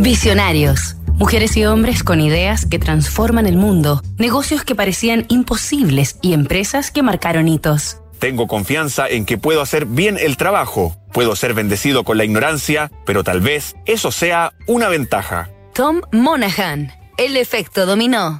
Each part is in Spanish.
Visionarios. Mujeres y hombres con ideas que transforman el mundo, negocios que parecían imposibles y empresas que marcaron hitos. Tengo confianza en que puedo hacer bien el trabajo. Puedo ser bendecido con la ignorancia, pero tal vez eso sea una ventaja. Tom Monaghan, el efecto dominó.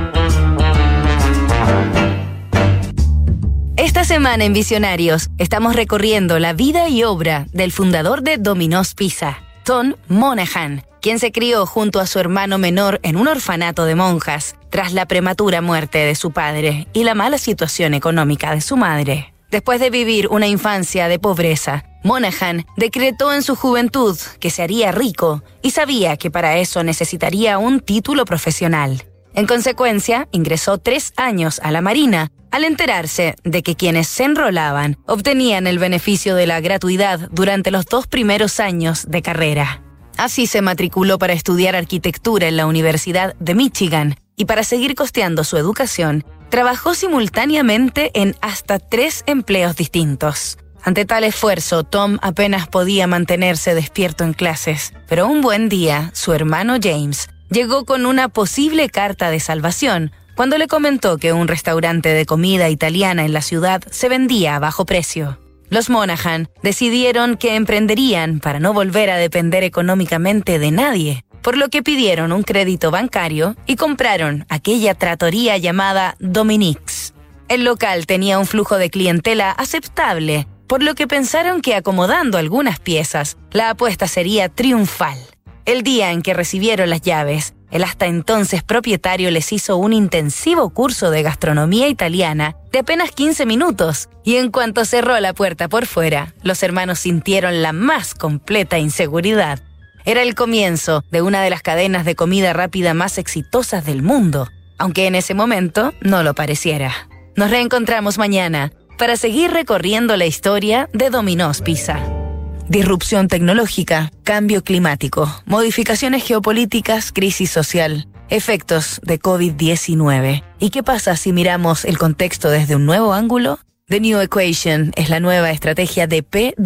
Esta semana en Visionarios estamos recorriendo la vida y obra del fundador de Domino's Pizza, Tom Monaghan, quien se crió junto a su hermano menor en un orfanato de monjas tras la prematura muerte de su padre y la mala situación económica de su madre. Después de vivir una infancia de pobreza, Monaghan decretó en su juventud que se haría rico y sabía que para eso necesitaría un título profesional. En consecuencia, ingresó 3 años a la Marina, al enterarse de que quienes se enrolaban obtenían el beneficio de la gratuidad durante los 2 primeros años de carrera. Así se matriculó para estudiar arquitectura en la Universidad de Michigan y para seguir costeando su educación, trabajó simultáneamente en hasta 3 empleos distintos. Ante tal esfuerzo, Tom apenas podía mantenerse despierto en clases, pero un buen día, su hermano James llegó con una posible carta de salvación cuando le comentó que un restaurante de comida italiana en la ciudad se vendía a bajo precio. Los Monaghan decidieron que emprenderían para no volver a depender económicamente de nadie, por lo que pidieron un crédito bancario y compraron aquella trattoria llamada Dominique's. El local tenía un flujo de clientela aceptable, por lo que pensaron que acomodando algunas piezas, la apuesta sería triunfal. El día en que recibieron las llaves, el hasta entonces propietario les hizo un intensivo curso de gastronomía italiana de apenas 15 minutos, y en cuanto cerró la puerta por fuera, los hermanos sintieron la más completa inseguridad. Era el comienzo de una de las cadenas de comida rápida más exitosas del mundo, aunque en ese momento no lo pareciera. Nos reencontramos mañana para seguir recorriendo la historia de Domino's Pizza. Disrupción tecnológica, cambio climático, modificaciones geopolíticas, crisis social, efectos de COVID-19. ¿Y qué pasa si miramos el contexto desde un nuevo ángulo? The New Equation es la nueva estrategia de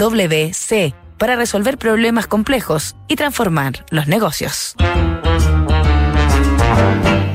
PwC para resolver problemas complejos y transformar los negocios.